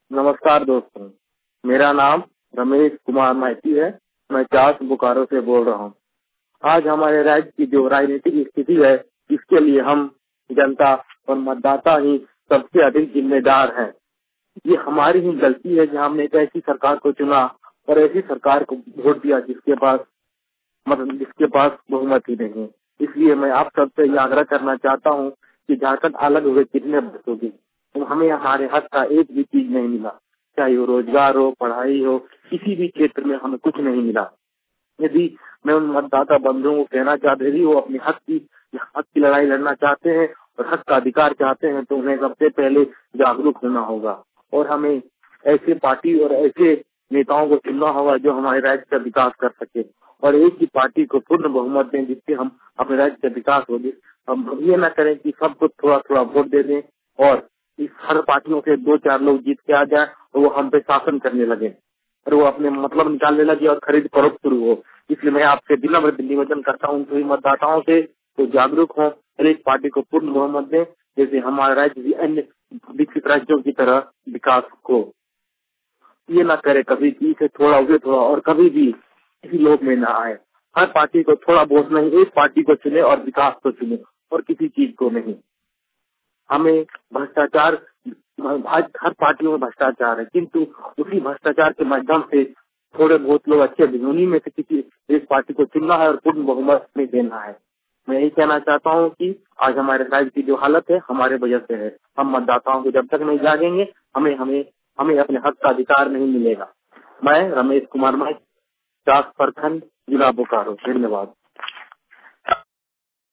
नमस्कार दोस्तों, मेरा नाम रमेश कुमार माइती है। मैं चास बोकारो से बोल रहा हूँ। आज हमारे राज्य की जो राजनीतिक स्थिति है, इसके लिए हम जनता और मतदाता ही सबसे अधिक जिम्मेदार हैं। ये हमारी ही गलती है कि हमने एक ऐसी सरकार को चुना और ऐसी सरकार को वोट दिया जिसके पास बहुमत ही नहीं है। इसलिए मैं आप सबसे ये आग्रह करना चाहता हूँ कि झारखंड अलग हुए कितने वर्ष हो गए, तो हमें हमारे हक का एक भी चीज नहीं मिला। चाहे वो रोजगार हो, पढ़ाई हो, किसी भी क्षेत्र में हमें कुछ नहीं मिला। यदि मैं उन मतदाता बंधुओं को कहना चाहते यदि वो अपने हक की लड़ाई लड़ना चाहते हैं और हक का अधिकार चाहते हैं, तो उन्हें सबसे पहले जागरूक होना होगा और हमें ऐसे पार्टी और ऐसे नेताओं को चुनना होगा जो हमारे राज्य का विकास कर सके और एक ही पार्टी को पूर्ण बहुमत दें जिससे हम अपने राज्य का विकास हो जाए। हम ये न करें कि सबको थोड़ा थोड़ा वोट दे दें और इस हर पार्टियों से 2-4 लोग जीत के आ जाए और वो हम पे शासन करने लगे और वो अपने मतलब निकालने लगे और खरीद फरोख्त शुरू हो। इसलिए मैं आपसे विनम्र निवेदन करता हूँ सभी मतदाताओं से तो जागरूक हो और एक पार्टी को पूर्ण बहुमत दें, जैसे हमारा राज्य भी अन्य विकसित राज्यों की तरह विकास हो। ये ना करे कभी कि इसे थोड़ा उसे थोड़ा और कभी भी किसी लोग में ना आए। हर पार्टी को थोड़ा बहुत नहीं, एक पार्टी को चुने और विकास को चुने और किसी चीज को नहीं। हमें भ्रष्टाचार, आज हर पार्टियों में भ्रष्टाचार है, किंतु उसी भ्रष्टाचार के माध्यम से थोड़े बहुत लोग अच्छे उन्हीं में से किसी एक पार्टी को चुनना है और पूर्ण बहुमत में देना है। मैं यही कहना चाहता हूँ कि आज हमारे राज्य की जो हालत है हमारे वजह से है। हम मतदाताओं को जब तक नहीं जागेंगे हमें हमें हमें अपने हक का अधिकार नहीं मिलेगा। मैं रमेश कुमार माई, चास प्रखंड, जिला बोकारो। धन्यवाद।